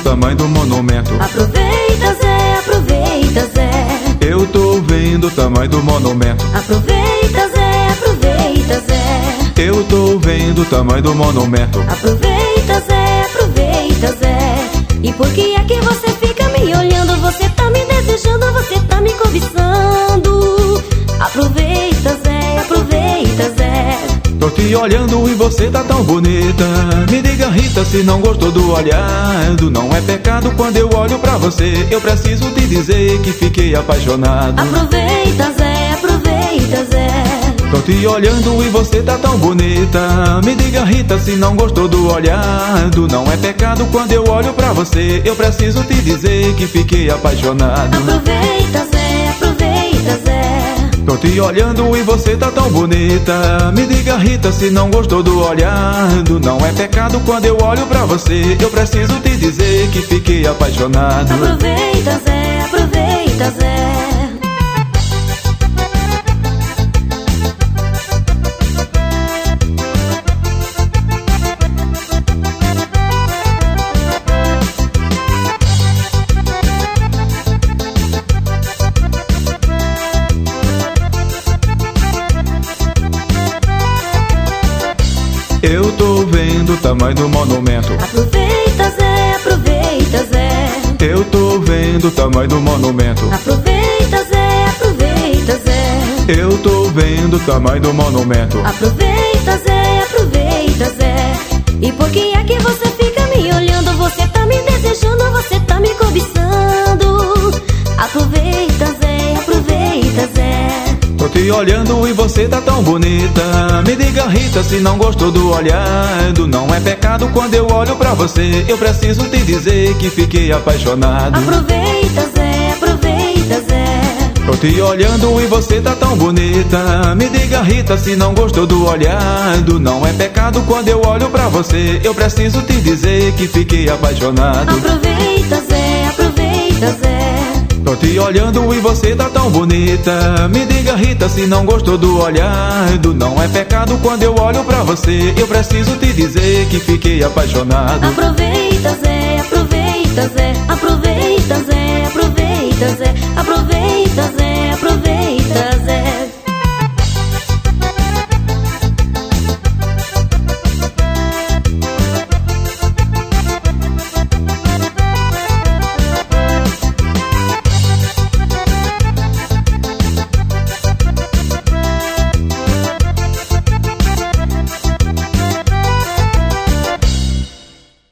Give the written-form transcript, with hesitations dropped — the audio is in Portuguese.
tamanho do monumento. Aproveita, Zé, aproveita, Zé. Eu tô vendo o tamanho do monumento. Aproveita, Zé, aproveita, Zé. Eu tô vendo o tamanho do monumento. Aproveita, Zé, aproveita, Zé. E por que é que você fica me olhando? Você tá me desejando, você tá me cobiçando. Aproveita, Zé, aproveita, Zé. Tô te olhando e você tá tão bonita. Me diga, Rita, se não gostou do olhado. Não é pecado quando eu olho pra você. Eu preciso te dizer que fiquei apaixonado. Aproveita, Zé, aproveita, Zé. Tô te olhando e você tá tão bonita. Me diga, Rita, se não gostou do olhado. Não é pecado quando eu olho pra você. Eu preciso te dizer que fiquei apaixonado. Aproveita, Zé, aproveita, Zé. Tô te olhando e você tá tão bonita. Me diga, Rita, se não gostou do olhado. Não é pecado quando eu olho pra você. Eu preciso te dizer que fiquei apaixonado. Aproveita, Zé, aproveita, Zé. Eu tô vendo o tamanho do monumento. Aproveita, Zé, aproveita, Zé. Eu tô vendo o tamanho do monumento. Aproveita, Zé, aproveita, Zé. Eu tô vendo o tamanho do monumento. Aproveita, Zé, aproveita, Zé. E por que é que você fica me olhando? Você tá me desejando, você tá me cobiçando. Aproveita, Zé, aproveita, Zé. Tô te olhando e você tá tão bonita. Me diga, Rita, se não gostou do olhado. Não é pecado quando eu olho pra você. Eu preciso te dizer que fiquei apaixonado. Aproveita, Zé, aproveita, Zé. Tô te olhando e você tá tão bonita. Me diga, Rita, se não gostou do olhado. Não é pecado quando eu olho pra você. Eu preciso te dizer que fiquei apaixonado. Aproveita, Zé, aproveita, Zé. Tô te olhando e você tá tão bonita. Me diga, Rita, se não gostou do olhado. Não é pecado quando eu olho pra você. Eu preciso te dizer que fiquei apaixonado. Aproveita, Zé, aproveita, Zé. Aproveita, Zé, aproveita, Zé. Aproveita, Zé.